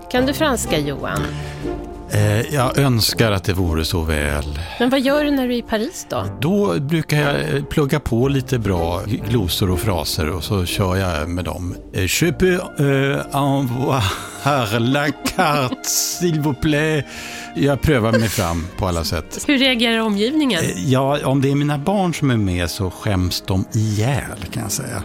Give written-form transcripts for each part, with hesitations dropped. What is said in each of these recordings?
Kan du franska, Johan? Jag önskar att det vore så väl. Men vad gör du när du är i Paris då? Då brukar jag plugga på lite bra glosor och fraser och så kör jag med dem. Je peux envoyer la carte, s'il vous plaît. Jag prövar mig fram på alla sätt. Hur reagerar omgivningen? Ja, om det är mina barn som är med så skäms de ihjäl, kan jag säga.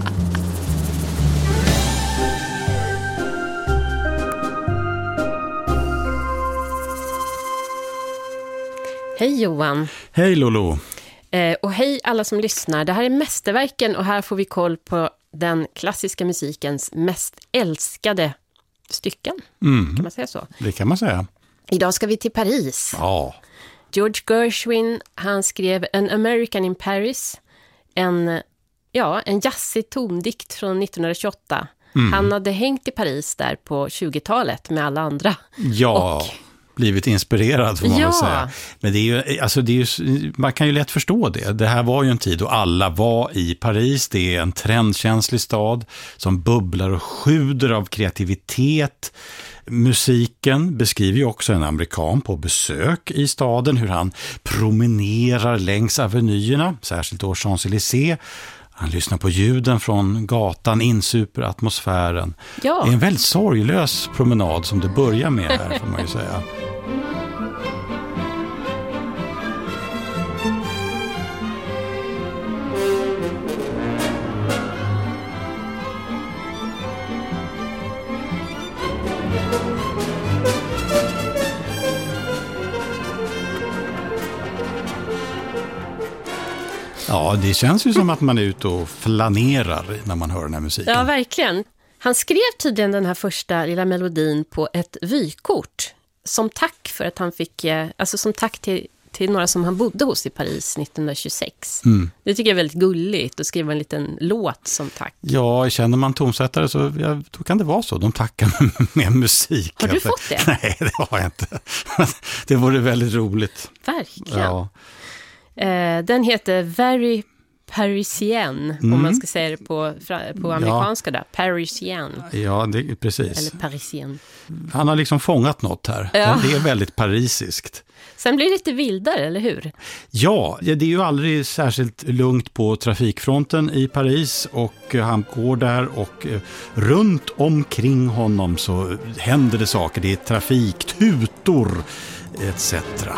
Hej Johan. Hej Lolo. Och hej alla som lyssnar. Det här är Mästerverken och här får vi koll på den klassiska musikens mest älskade stycken. Kan man säga så? Det kan man säga. Idag ska vi till Paris. Ja. George Gershwin, han skrev An American in Paris. En jazzig tondikt från 1928. Han hade hängt i Paris där på 20-talet med alla andra. Ja. Och blivit inspirerad får man väl säga. Men det är ju, man kan ju lätt förstå det. Det här var ju en tid då alla var i Paris. Det är en trendkänslig stad som bubblar och sjuder av kreativitet. Musiken beskriver ju också en amerikan på besök i staden, hur han promenerar längs avenyerna, särskilt då Champs-Élysées. Han lyssnar på ljuden från gatan, insuper atmosfären. Ja. Det är en väldigt sorglös promenad som det börjar med här, får man ju säga. Ja, det känns ju som att man är ute och flanerar när man hör den här musiken. Ja, verkligen. Han skrev tydligen den här första lilla melodin på ett vykort som tack för att han fick, som tack till några som han bodde hos i Paris 1926. Det tycker jag är väldigt gulligt att skriva en liten låt som tack. Ja, känner man tonsättare så då kan det vara så. De tackar med musik. Har du fått det? Nej, det har jag inte. Det vore väldigt roligt. Verkligen. Ja. Den heter Very Parisien, om man ska säga det på amerikanska där. Parisien. Ja, det, precis. Eller Parisien. Han har liksom fångat något här. Ja. Det är väldigt parisiskt. Sen blir det lite vildare, eller hur? Ja, det är ju aldrig särskilt lugnt på trafikfronten i Paris och han går där och runt omkring honom så händer det saker. Det är trafik, tutor etc.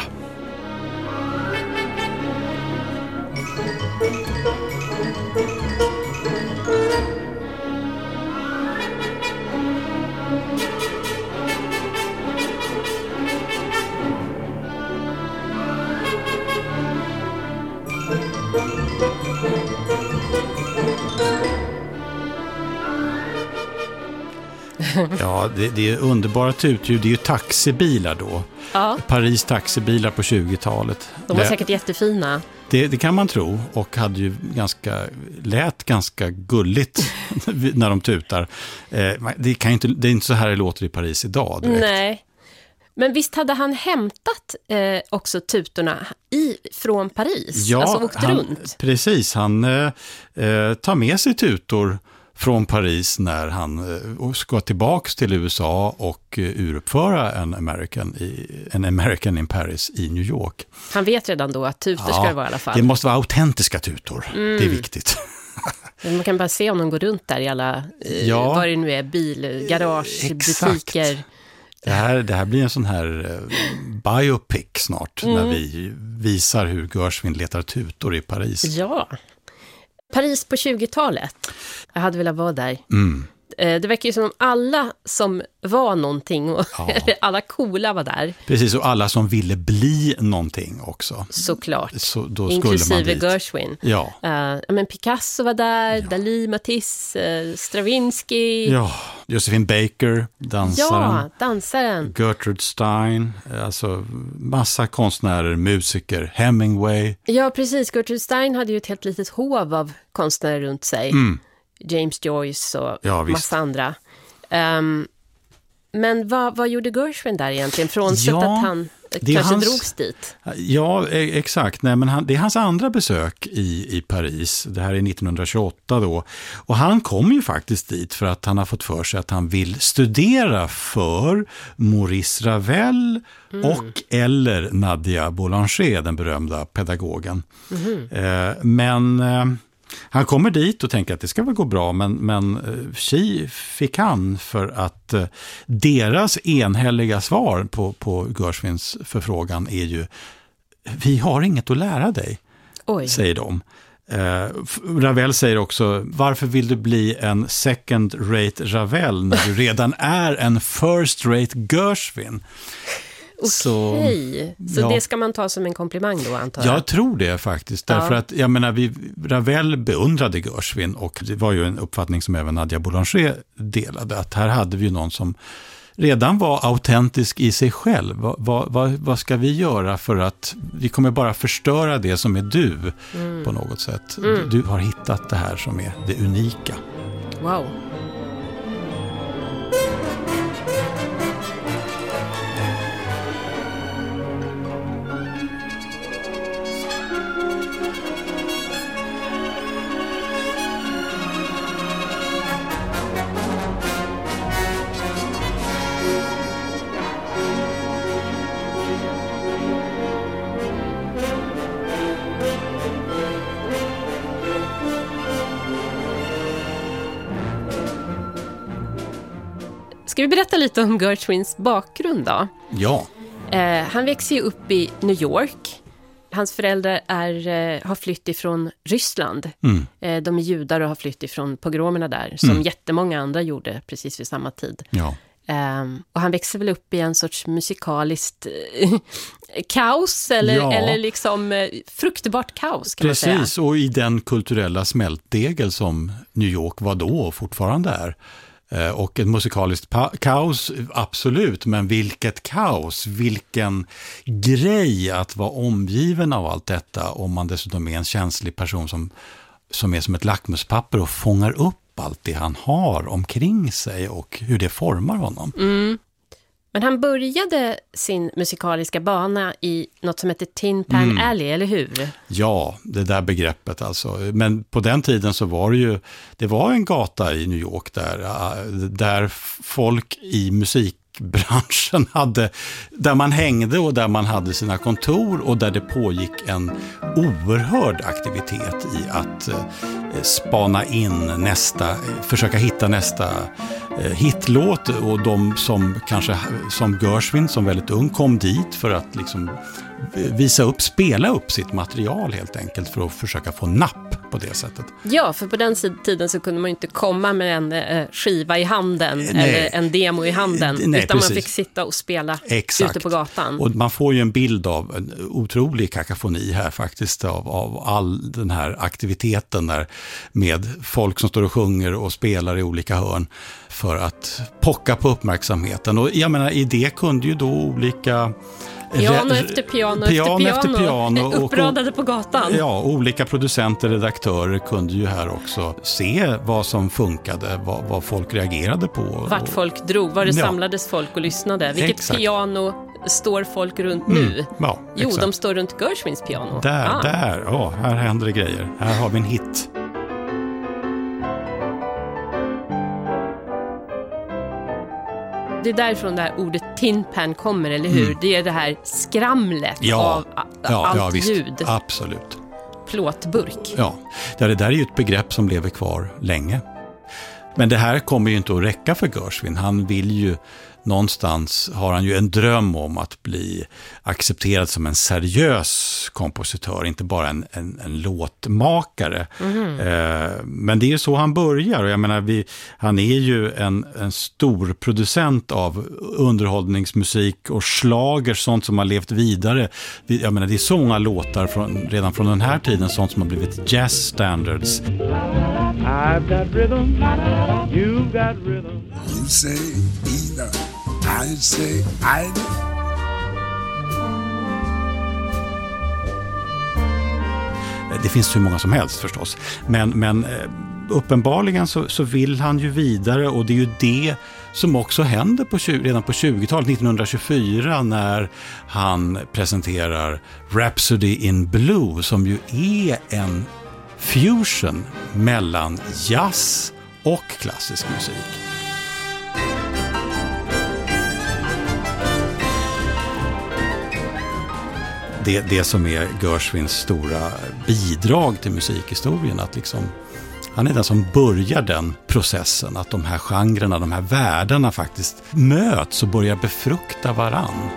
Ja, det är underbara tutljud. Det är ju taxibilar då. Ja. Paris taxibilar på 20-talet. De var säkert jättefina. Det kan man tro och hade ju lät ganska gulligt när de tutar. Det är inte så här det låter i Paris idag direkt. Nej. Men visst hade han hämtat också tutorna från Paris? Ja, alltså åkt runt? Precis. Han tar med sig tutor från Paris när han ska tillbaks till USA och uruppföra en American in Paris i New York. Han vet redan då att tutor ska det vara i alla fall. Det måste vara autentiska tutor. Det är viktigt. Man kan bara se om de går runt där i alla, vad det nu är, bil, garage, butiker. Det här blir en sån här biopic snart när vi visar hur Gershwin letar tutor i Paris. Ja. Paris på 20-talet. Jag hade velat vara där. Det verkar ju som om alla som var någonting och alla coola var där. Precis, och alla som ville bli någonting också. Såklart. Så då inklusive Gershwin. Ja. Men Picasso var där, Dalí, Matisse, Stravinsky. Ja, Josephine Baker, dansaren. Ja, dansaren. Gertrude Stein, alltså massa konstnärer, musiker, Hemingway. Ja, precis. Gertrude Stein hade ju ett helt litet hov av konstnärer runt sig. James Joyce och massa andra. Men vad gjorde Gershwin där egentligen? Frånsett att han kanske drogs dit. Ja, exakt. Nej, men det är hans andra besök i Paris. Det här är 1928 då. Och han kom ju faktiskt dit för att han har fått för sig att han vill studera för Maurice Ravel och eller Nadia Boulanger, den berömda pedagogen. Men han kommer dit och tänker att det ska väl gå bra, men tji fick han för att deras enhälliga svar på Gershwins förfrågan är ju: vi har inget att lära dig, säger de. Ravel säger också: varför vill du bli en second-rate Ravel när du redan är en first-rate Gershwin? Okej, så det ska man ta som en komplimang då, antar jag? Jag tror det faktiskt, därför att jag menar, Ravel beundrade Gershwin, och det var ju en uppfattning som även Nadia Boulanger delade, att här hade vi ju någon som redan var autentisk i sig själv. Vad ska vi göra för att vi kommer bara förstöra det som är du på något sätt. Du har hittat det här som är det unika. Wow. Ska vi berätta lite om Gershwins bakgrund då? Ja. Han växer ju upp i New York. Hans föräldrar har flytt ifrån Ryssland. De är judar och har flytt ifrån pogromerna där, som jättemånga andra gjorde precis vid samma tid. Ja. Och han växer väl upp i en sorts musikaliskt kaos eller liksom fruktbart kaos, kan man säga. Precis, och i den kulturella smältdegel som New York var då och fortfarande är. Och ett musikaliskt kaos, absolut, men vilket kaos, vilken grej att vara omgiven av allt detta, om man dessutom är en känslig person som är som ett lackmuspapper och fångar upp allt det han har omkring sig och hur det formar honom. Men han började sin musikaliska bana i något som heter Tin Pan Alley, eller hur? Ja, det där begreppet alltså. Men på den tiden så var det var en gata i New York där folk i musikbranschen där man hängde och där man hade sina kontor, och där det pågick en oerhörd aktivitet i att spana in försöka hitta nästa hitlåt, och de som kanske som Gershwin som väldigt ung kom dit för att liksom spela upp sitt material helt enkelt, för att försöka få napp på det sättet. Ja, för på den tiden så kunde man ju inte komma med en skiva i handen eller en demo i handen, utan precis. Man fick sitta och spela ute på gatan. Och man får ju en bild av en otrolig kakafoni här faktiskt av all den här aktiviteten där, med folk som står och sjunger och spelar i olika hörn för att pocka på uppmärksamheten. Och jag menar, i det kunde ju då olika piano efter piano uppradade på gatan. Ja, olika producenter, redaktörer kunde ju här också se vad som funkade, vad folk reagerade på. Vart folk drog, var det samlades folk och lyssnade. Vilket piano står folk runt nu? Ja, jo, de står runt Gershwins piano. Här händer det grejer. Här har vi en hit. Det är därifrån det här ordet Tin Pan kommer, eller hur? Det är det här skramlet av allt ljud. Absolut. Plåtburk. Ja, det där är ju ett begrepp som lever kvar länge. Men det här kommer ju inte att räcka för Gershwin. Han vill ju, någonstans har han ju en dröm om att bli accepterad som en seriös kompositör, inte bara en låtmakare. Men det är ju så han börjar, och jag menar, han är ju en stor producent av underhållningsmusik och schlager, sånt som har levt vidare. Jag menar, det är så många låtar redan från den här tiden, sånt som har blivit jazz standards. I've got rhythm, you've got rhythm. You say either, I say either. Det finns hur många som helst förstås. Men uppenbarligen så vill han ju vidare, och det är ju det som också händer redan på 20-talet, 1924, när han presenterar Rhapsody in Blue, som ju är en fusion mellan jazz och klassisk musik. Det som är Gershwins stora bidrag till musikhistorien, att liksom, han är den som börjar den processen, att de här genrerna, de här världarna faktiskt möts och börjar befrukta varann.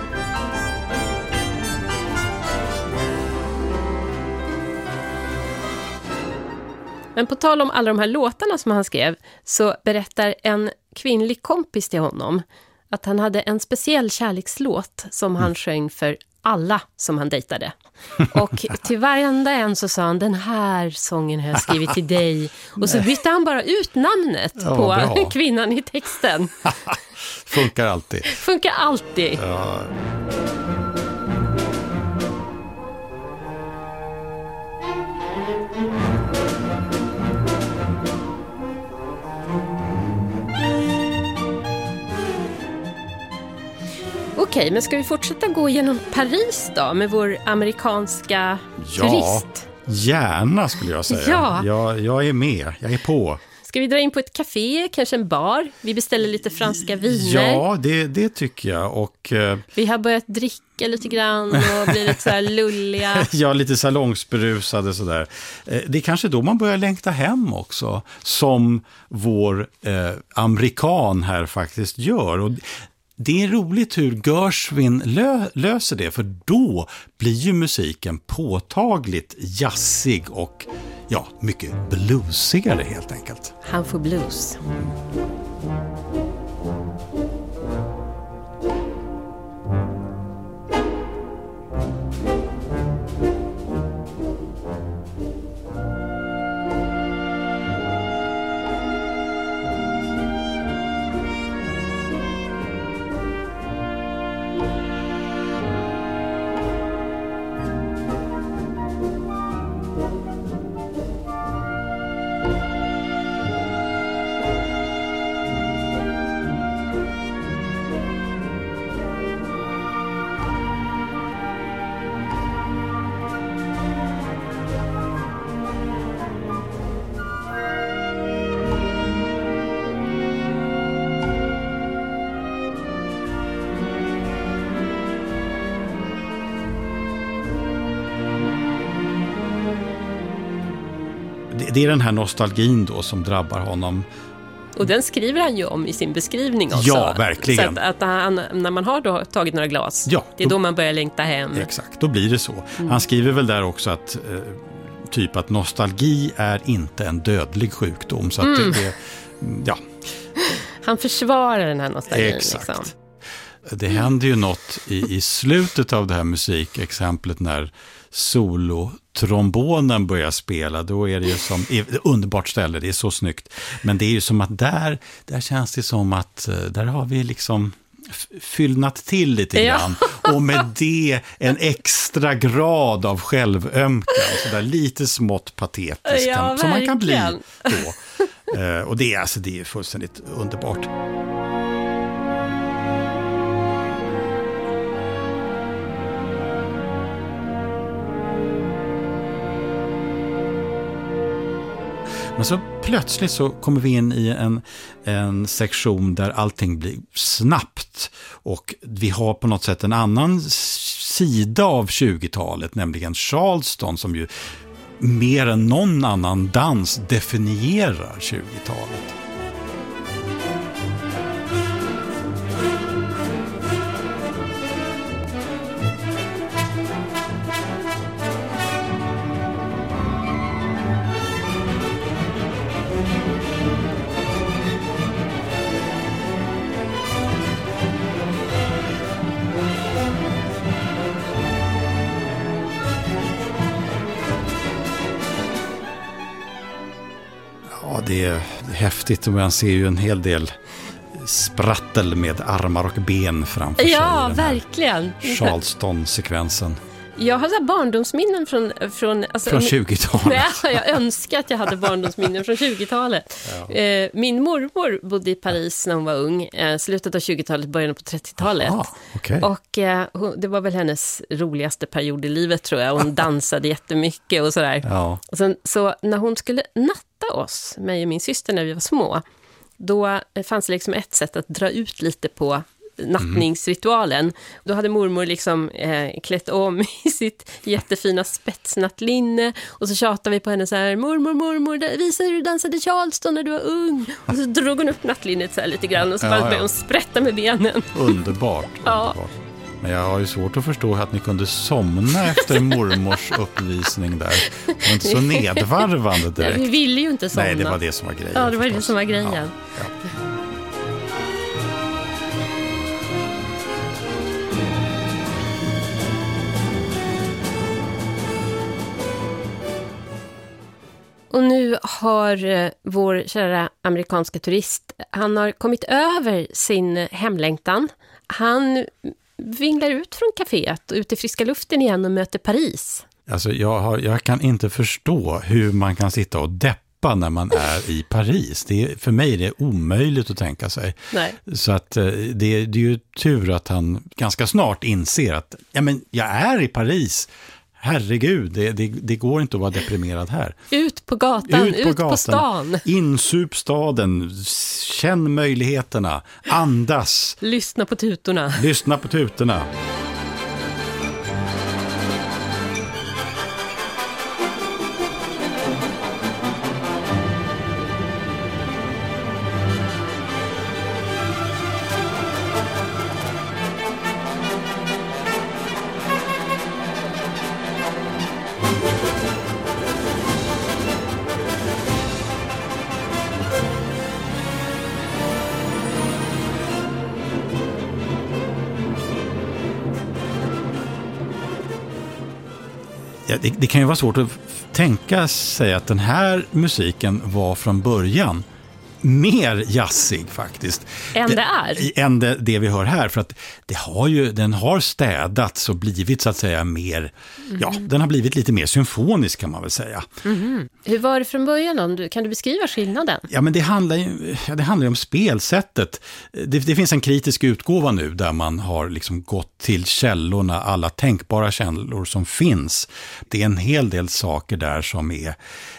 Men på tal om alla de här låtarna som han skrev, så berättar en kvinnlig kompis till honom att han hade en speciell kärlekslåt som han sjöng för alla som han dejtade. Och till varenda en så sa han, den här sången har jag skrivit till dig. Och så bytte han bara ut namnet på kvinnan i texten. Funkar alltid. Funkar alltid. Ja. Okej, men ska vi fortsätta gå genom Paris då med vår amerikanska turist? Gärna skulle jag säga. Ja. Jag är med, jag är på. Ska vi dra in på ett café, kanske en bar? Vi beställer lite franska viner. Ja, det tycker jag. Och vi har börjat dricka lite grann och blir lite så här lulliga. Ja, lite salongsberusade sådär. Det är kanske då man börjar längta hem också, som vår amerikan här faktiskt gör. Och det är roligt hur Gershwin löser det, för då blir ju musiken påtagligt jazzig och mycket bluesigare helt enkelt. Han får blues. Det är den här nostalgin då som drabbar honom. Och den skriver han ju om i sin beskrivning också. Ja, verkligen. Så att han, när man har då tagit några glas, det är då man börjar längta hem. Exakt, då blir det så. Han skriver väl där också att typ att nostalgi är inte en dödlig sjukdom. Så att Han försvarar den här nostalgin. Exakt. Liksom. Det händer ju något i slutet av det här musikexemplet när solotrombonen börjar spela. Då är det ju som ett underbart ställe, det är så snyggt. Men det är ju som att där känns det som att där har vi liksom fyllnat till lite grann. Och med det en extra grad av självömkan. Så där lite smått patetiskt som man kan bli då. Och det är fullständigt underbart. Men så plötsligt så kommer vi in i en sektion där allting blir snabbt. Och vi har på något sätt en annan sida av 20-talet, nämligen Charleston, som ju mer än någon annan dans definierar 20-talet. Det är häftigt och man ser ju en hel del sprattel med armar och ben framför sig. Ja, verkligen. Charleston-sekvensen. Jag har så här barndomsminnen från 20-talet. Nej, jag önskar att jag hade barndomsminnen från 20-talet. Ja. Min mormor bodde i Paris när hon var ung. Slutet av 20-talet, början på 30-talet. Aha, okay. Och det var väl hennes roligaste period i livet, tror jag. Hon dansade jättemycket och sådär. Ja. Och sen, så när hon skulle natta oss, mig och min syster, när vi var små, då fanns det liksom ett sätt att dra ut lite på nattningsritualen. Då hade mormor liksom klätt om i sitt jättefina spetsnattlinne, och så tjatade vi på henne så här: mormor, visa hur du dansade Charleston när du var ung. Och så drog hon upp nattlinnet så här lite grann, och så började hon sprätta med benen. Underbart. Ja. Men jag har ju svårt att förstå att ni kunde somna efter mormors uppvisning där. Det var inte så nedvarvande direkt. Nej, vi ville ju inte somna. Nej, det var det som var grejen. Ja, det var det som var grejen. Ja. Och nu har vår kära amerikanska turist, han har kommit över sin hemlängtan. Han vinglar ut från kaféet och ut i friska luften igen och möter Paris. Alltså jag kan inte förstå hur man kan sitta och deppa när man är i Paris. För mig är det omöjligt att tänka sig. Nej. Så att det är ju tur att han ganska snart inser att jag är i Paris. Herregud, det går inte att vara deprimerad här. Ut på gatan, ut på stan. Insup staden, känn möjligheterna, andas. Lyssna på tutorna. Ja, det kan ju vara svårt att tänka sig att den här musiken var från början mer jazzig faktiskt. Än det vi hör här, för att den har städats och blivit så att säga mer, den har blivit lite mer symfonisk kan man väl säga. Mm. Hur var det från början då? Kan du beskriva skillnaden? Ja, men det handlar ju om spelsättet. Det finns en kritisk utgåva nu där man har liksom gått till källorna, alla tänkbara källor som finns. Det är en hel del saker där som är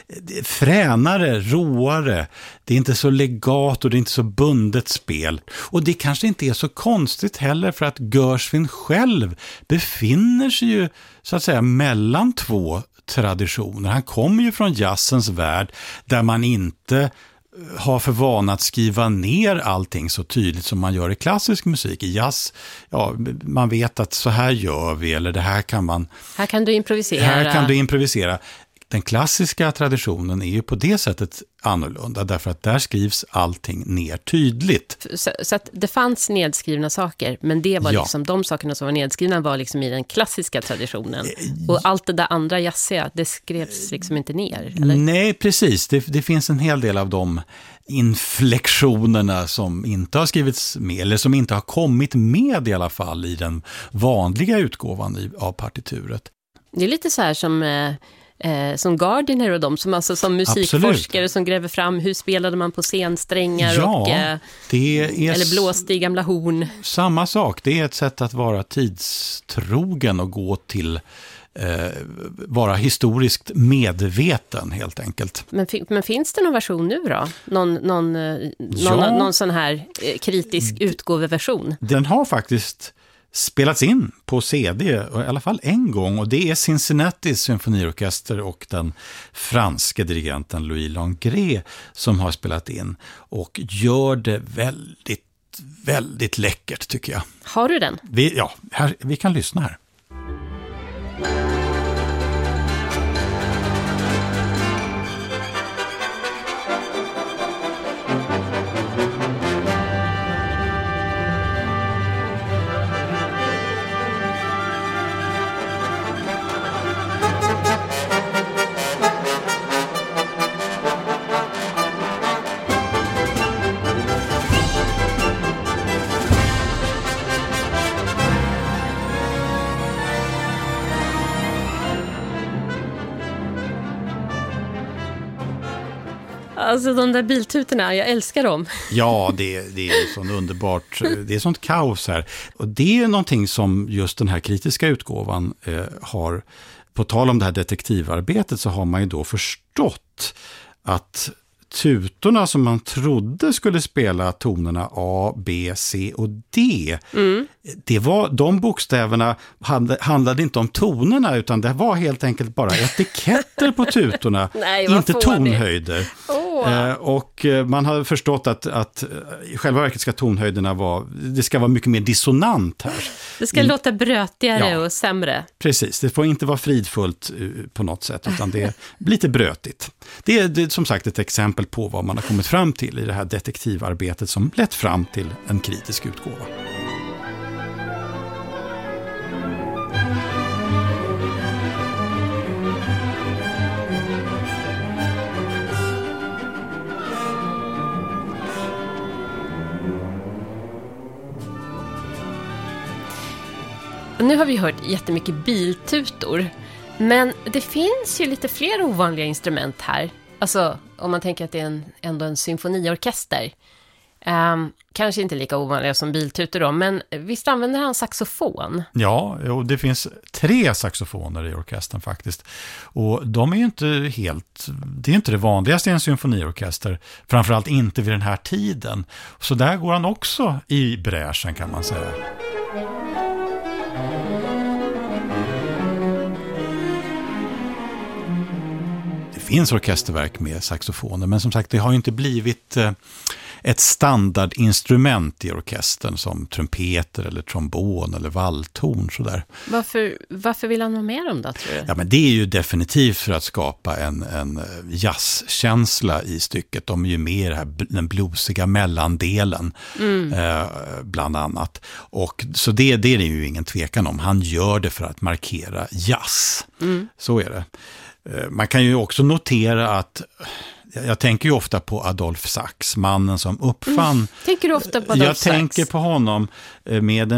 fränare, råare. Det är inte så legat och det är inte så bundet spel. Och det kanske inte är så konstigt heller, för att Gershwin själv befinner sig ju så att säga mellan två traditioner. Han kommer ju från jazzens värld där man inte har för vana att skriva ner allting så tydligt som man gör i klassisk musik. I jazz, man vet att så här gör vi, eller det här kan man... Här kan du improvisera. Den klassiska traditionen är ju på det sättet annorlunda, därför att där skrivs allting ner tydligt. Så att det fanns nedskrivna saker, men det var liksom de sakerna som var nedskrivna var liksom i den klassiska traditionen. Och allt det där andra jazziga, det skrevs liksom inte ner, eller? Nej, precis. Det finns en hel del av de inflektionerna som inte har skrivits med, eller som inte har kommit med i alla fall i den vanliga utgåvan av partituret. Det är lite så här som Gardiner och de som musikforskare. Absolut. Som gräver fram hur spelade man på scensträngar eller blåste i gamla horn. Samma sak, det är ett sätt att vara tidstrogen och gå till vara historiskt medveten helt enkelt. Men finns det någon version nu då? Någon sån här kritisk utgåveversion? Den har faktiskt spelats in på CD i alla fall en gång, och det är Cincinnatis symfoniorkester och den franske dirigenten Louis Langrée som har spelat in, och gör det väldigt, väldigt läckert tycker jag. Har du den? Vi kan lyssna här. alltså de där biltutorna, jag älskar dem. Ja, det är sånt underbart, det är sånt kaos här. Och det är någonting som just den här kritiska utgåvan har, på tal om det här detektivarbetet, så har man ju då förstått att tutorna som man trodde skulle spela tonerna A, B, C och D, det var, de bokstäverna handlade inte om tonerna, utan det var helt enkelt bara etiketter på tutorna. Nej, inte tonhöjder. Och man har förstått att i själva verket ska tonhöjderna det ska vara mycket mer dissonant här. Det ska låta brötigare och sämre. Precis, det får inte vara fridfullt på något sätt, utan det är lite brötigt. Det är som sagt ett exempel på vad man har kommit fram till i det här detektivarbetet som lett fram till en kritisk utgåva. Nu har vi hört jättemycket biltutor, men det finns ju lite fler ovanliga instrument här. Alltså om man tänker att det är ändå en symfoniorkester. Kanske inte lika ovanliga som biltutor då, men visst använder han saxofon? Ja, och det finns 3 saxofoner i orkestern faktiskt. Och de är ju inte det är inte det vanligaste i en symfoniorkester, framförallt inte vid den här tiden. Så där går han också i bräschen, kan man säga. Det finns orkesterverk med saxofoner, men som sagt, det har ju inte blivit ett standardinstrument i orkestern som trumpeter eller trombon eller valthorn sådär. Varför vill han ha med dem då, tror du? Ja, men det är ju definitivt för att skapa en jazzkänsla i stycket. De är ju med i den bluesiga mellandelen bland annat. Och så det är det ju ingen tvekan om. Han gör det för att markera jazz. Så är det. Man kan ju också notera att jag tänker ju ofta på Adolphe Sax, mannen som uppfann... Tänker du ofta på Adolphe Sax? Jag tänker på honom med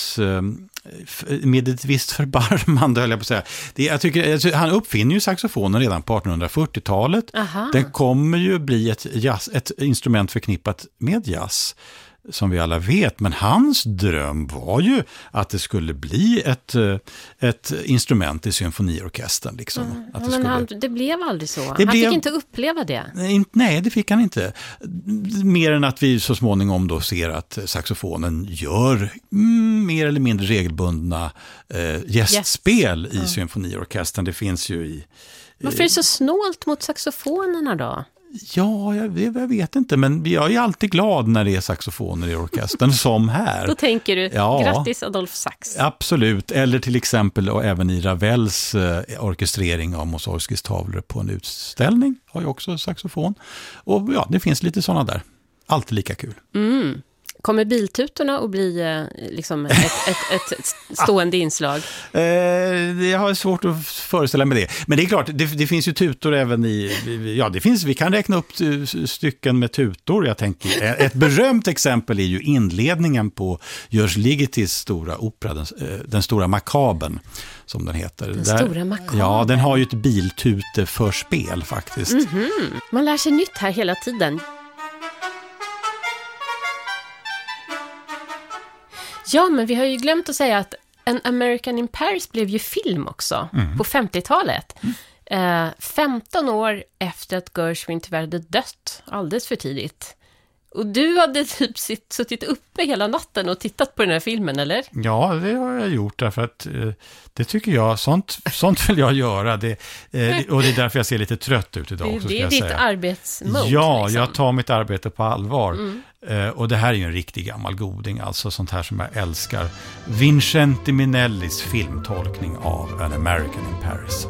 ett visst förbarmande, höll jag på att säga. Han uppfinner ju saxofonen redan på 1840-talet. Aha. Den kommer ju bli ett instrument förknippat med jazz, som vi alla vet, men hans dröm var ju att det skulle bli ett instrument i symfoniorkestern. Liksom. Att det blev aldrig så. Han fick inte uppleva det. Nej, det fick han inte. Mer än att vi så småningom då ser att saxofonen gör mer eller mindre regelbundna gästspel i symfoniorkestern. Det finns ju i... Varför är det så snålt mot saxofonerna då? Ja, jag vet inte, men jag är alltid glad när det är saxofoner i orkestern som här. Då tänker du, grattis Adolphe Sax. Absolut, eller till exempel och även i Ravels orkestrering av Mussorgskis tavlor på en utställning har ju också saxofon. Och ja, det finns lite sådana där. Alltid lika kul. Kommer biltutorna att bli liksom ett stående inslag? Jag har svårt att föreställa mig det. Men det är klart, det finns ju tutor även vi kan räkna upp stycken med tutor. Jag tänker, ett berömt exempel är ju inledningen på Georges Ligetis stora opera, den stora makabern, som den heter. Stora makabern? Ja, den har ju ett biltuteförspel faktiskt. Man lär sig nytt här hela tiden. Ja, men vi har ju glömt att säga att An American in Paris blev ju film också på 50-talet. 15 år efter att Gershwin tyvärr hade dött alldeles för tidigt. Och du hade typ suttit uppe hela natten och tittat på den här filmen, eller? Ja, det har jag gjort därför att det tycker jag, sånt vill jag göra. Och det är därför jag ser lite trött ut idag också, det är ditt arbetsmode. Ja, liksom. Jag tar mitt arbete på allvar. Och det här är ju en riktig gammal goding, alltså sånt här som jag älskar. Vincente Minnellis filmtolkning av An American in Paris.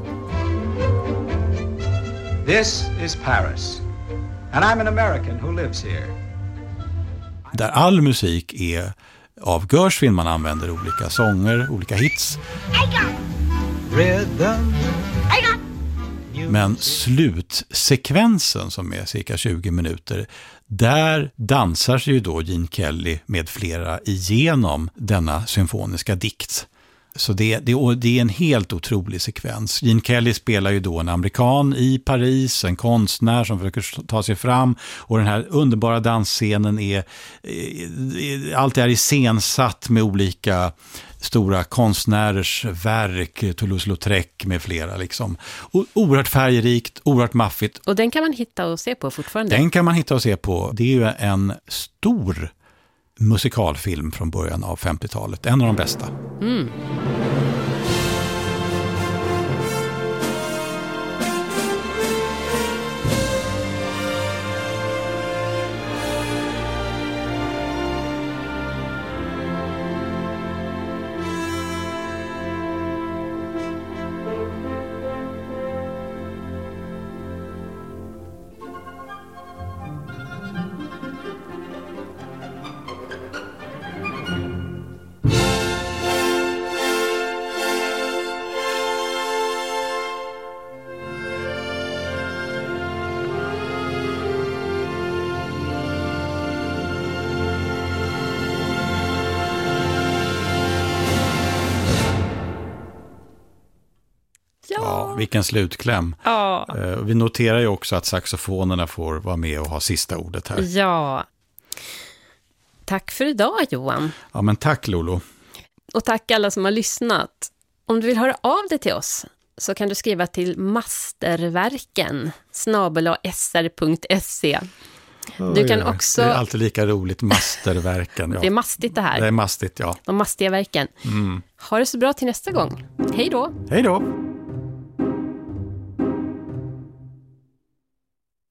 This is Paris, and I'm an American who lives here. Där all musik är av Gershwin, man använder olika sånger, olika hits. Rhythm. Men slutsekvensen, som är cirka 20 minuter, där dansar sig ju då Gene Kelly med flera igenom denna symfoniska dikt. Så det är en helt otrolig sekvens. Gene Kelly spelar ju då en amerikan i Paris, en konstnär som försöker ta sig fram, och den här underbara dansscenen allt är iscensatt med olika stora konstnärers verk, Toulouse-Lautrec med flera liksom. Oerhört färgrikt, oerhört maffigt. Och den kan man hitta och se på fortfarande? Den kan man hitta och se på. Det är ju en stor musikalfilm från början av 50-talet. En av de bästa. Mm. Ja, vilken slutkläm. Ja. Vi noterar ju också att saxofonerna får vara med och ha sista ordet här. Ja. Tack för idag, Johan. Ja, men tack Lolo. Och tack alla som har lyssnat. Om du vill höra av dig till oss så kan du skriva till masterverken@sr.se. Du kan också... Det är alltid lika roligt, masterverken. Ja. Det är mastigt det här. Det är mastigt, ja. De mastiga verken. Ha det så bra till nästa gång. Hej då! Hej då!